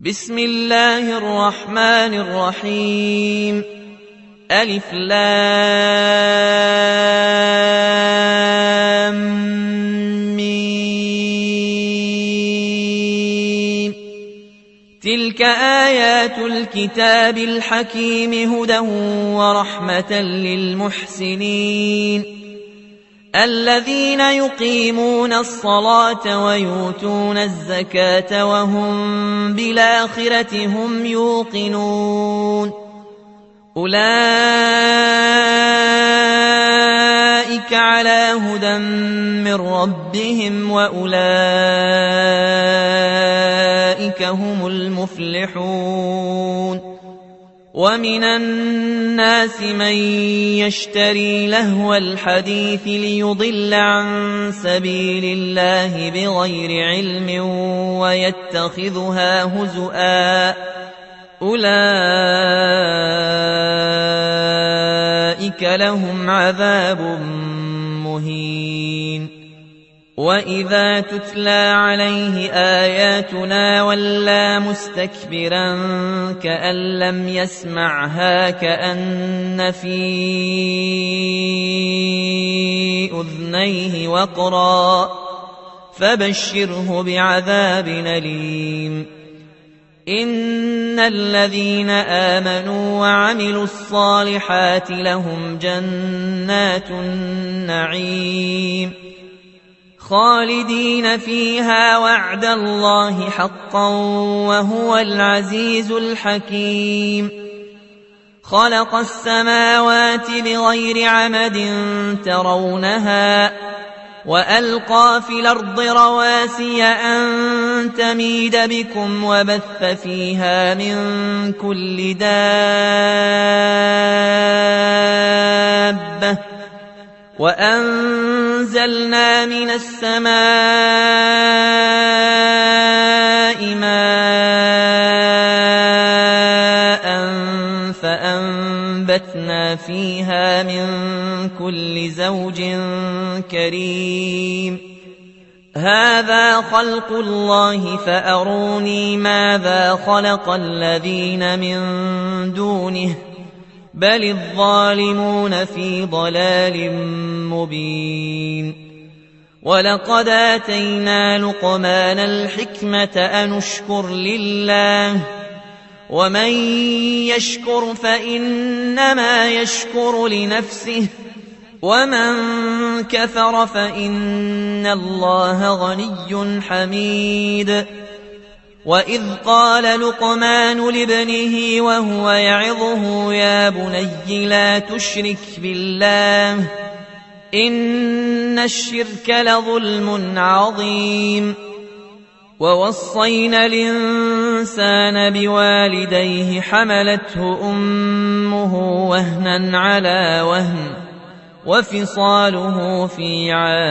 بسم الله الرحمن الرحيم. ألف لام ميم. تلك آيات الكتاب الحكيم هدى ورحمة للمحسنين الذين يقيمون الصلاة ويؤتون الزكاة وهم بالآخرة هم يوقنون أولئك على هدى من ربهم وأولئك هم المفلحون. ومن الناس من يشتري لهو الحديث ليضل عن سبيل الله بغير علم ويتخذها هزؤا أولئك لهم عذاب مهين. وإذا تتلى عليه آياتنا ولى مستكبرا كأن لم يسمعها كأن في أذنيه وقرا فبشره بعذاب أليم. إن الذين آمنوا وعملوا الصالحات لهم جنات النعيم خالدين فيها وعد الله حقا وهو العزيز الحكيم. خلق السماوات بغير عمد ترونها وألقى في الأرض رواسي أن تميد بكم وبث فيها من كل دابة وأنزلنا من السماء ماء فأنبتنا فيها من كل زوج كريم. هذا خلق الله فأروني ماذا خلق الذين من دونه بل الظالمون في ضلال مبين. ولقد آتينا لقمان الحكمة أن اشكر لله ومن يشكر فإنما يشكر لنفسه ومن كفر فإن الله غني حميد. وإذ قال لقمان لابنه وهو يعظه يا بني لا تشرك بالله إن الشرك لظلم عظيم. ووصينا الإنسان بوالديه حملته أمه وهنا على وهن وفصاله في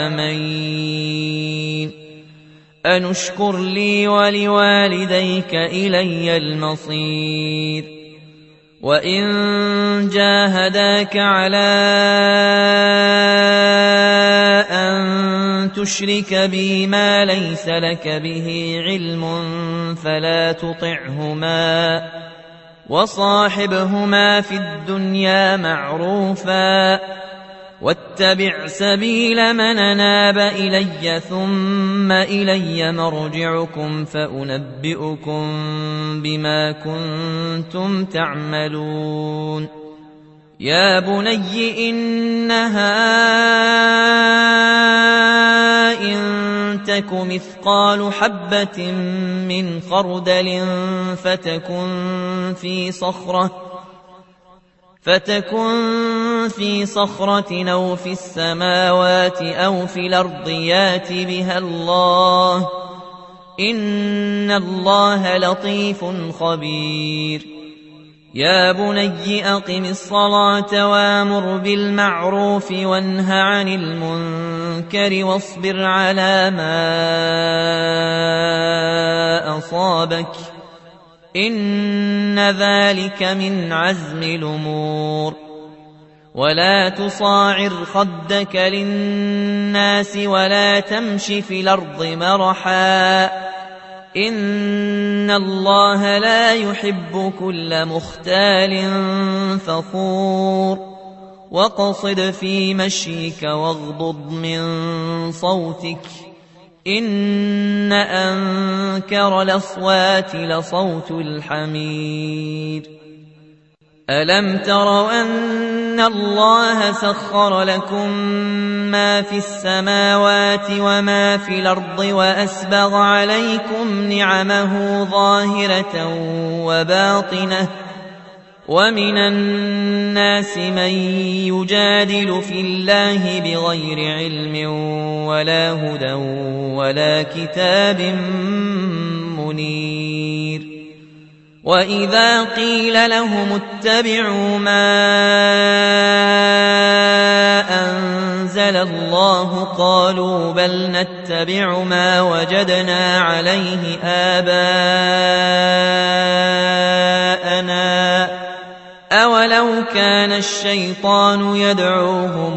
عامين أن اشكر لي ولوالديك إلي المصير. وإن جاهداك على أن تشرك بي ما ليس لك به علم فلا تطعهما وصاحبهما في الدنيا معروفا واتبع سبيل من أناب إلي ثم إلي مرجعكم فأنبئكم بما كنتم تعملون. يا بني إنها إن تك مثقال حبة من خردل فتكن في صخرة أو في السماوات أو في الأرض يات بها الله إن الله لطيف خبير. يا بني أقم الصلاة وامر بالمعروف وانه عن المنكر واصبر على ما أصابك إن ذلك من عزم الأمور. ولا تصاعر خدك للناس ولا تمش في الأرض مرحا إن الله لا يحب كل مختال فخور واقصد في مشيك واغضض من صوتك إن أنكر الأصوات لصوت الحمير ألم تروا أن الله سخر لكم ما في السماوات وما في الأرض وأسبغ عليكم نعمه ظاهرة وباطنة ومن الناس من يجادل في الله بغير علم ولا هدى ولا كتاب منير وإذا قيل لهم اتبعوا ما أنزل الله قالوا بل نتبع ما وجدنا عليه آباءنا أولو كان الشيطان يدعوهم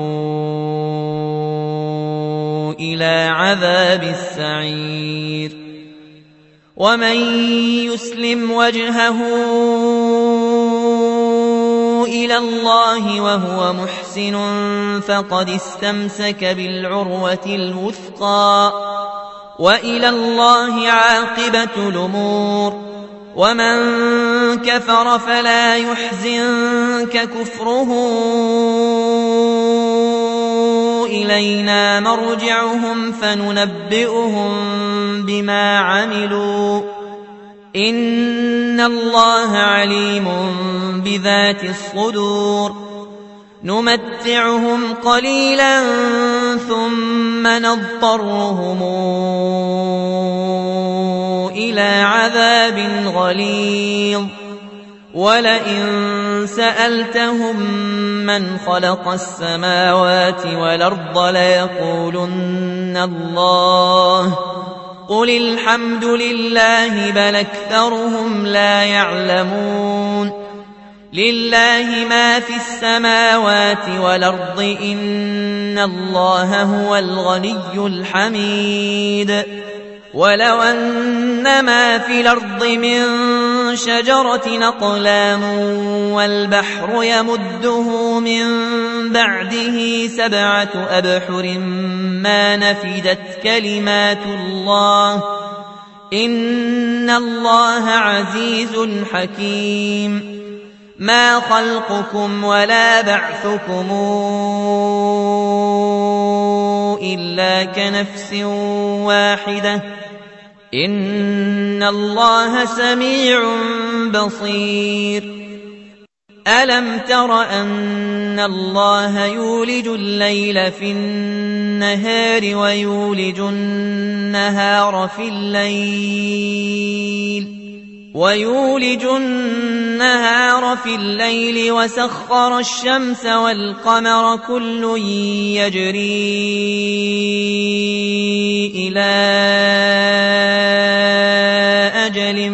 إلى عذاب السعير ومن يسلم وجهه إلى الله وهو محسن فقد استمسك بالعروة الوثقى وإلى الله عاقبة الأمور ومن كفر فلا يحزنك كفره إلينا مرجعهم فننبئهم بما عملوا إن الله عليم بذات الصدور نمتعهم قليلا ثم نضطرهم إلى عذاب غليظ ولئن سألتهم من خلق السماوات والأرض ليقولن الله قل الحمد لله بل أكثرهم لا يعلمون لله ما في السماوات والأرض إن الله هو الغني الحميد ولو أن ما في الأرض من شجرة أقلام والبحر يمده من بعده 7 أبحر ما نفدت كلمات الله إن الله عزيز حكيم ما خلقكم ولا بعثكم إلا كنفس واحدة إن الله سميع بصير ألم تر أن الله يولج الليل في النهار ويولج النهار في الليل وسخر الشمس والقمر كل يجري إلى أجل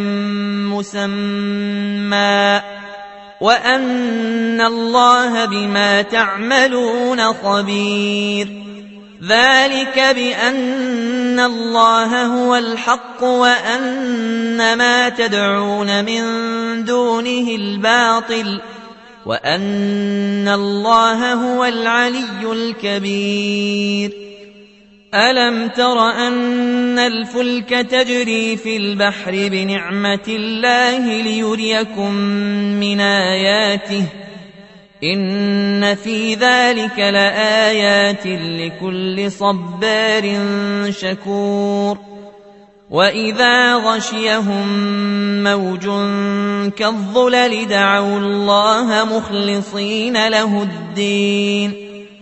مسمى وأن الله بما تعملون خبير ذلك بأن الله هو الحق وأن ما تدعون من دونه الباطل وأن الله هو العلي الكبير ألم تر أن الفلك تجري في البحر بنعمة الله ليريكم من آياته إن في ذلك لآيات لكل صبار شكور وإذا غشيهم موج كالظلل دعوا الله مخلصين له الدين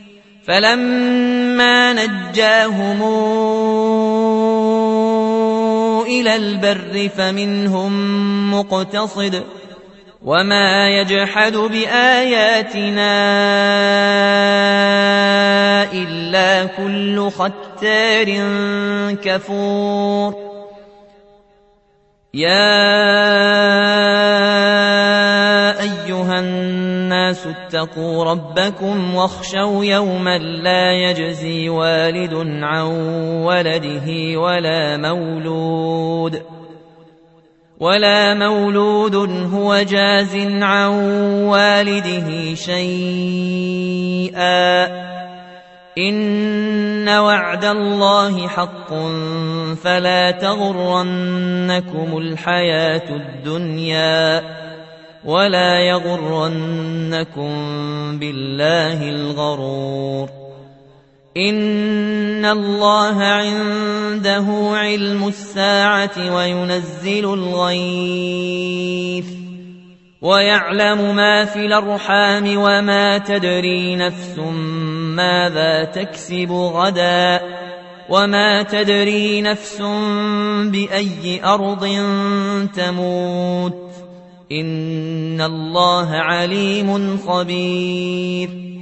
فلما نجاهم إلى البر فمنهم مقتصد وما يجحد بآياتنا إلا كل ختار كفور يا أيها الناس الناس اتقوا ربكم واخشوا يوما لا يجزي والد عن ولده ولا مولود هو جاز عن والده شيئا إن وعد الله حق فلا تغرنكم الحياة الدنيا ولا يغرنكم بالله الغرور إن الله عنده علم الساعة وينزل الغيث ويعلم ما في الأرحام وما تدري نفس ماذا تكسب غدا وما تدري نفس بأي أرض تموت إن الله عليم خبير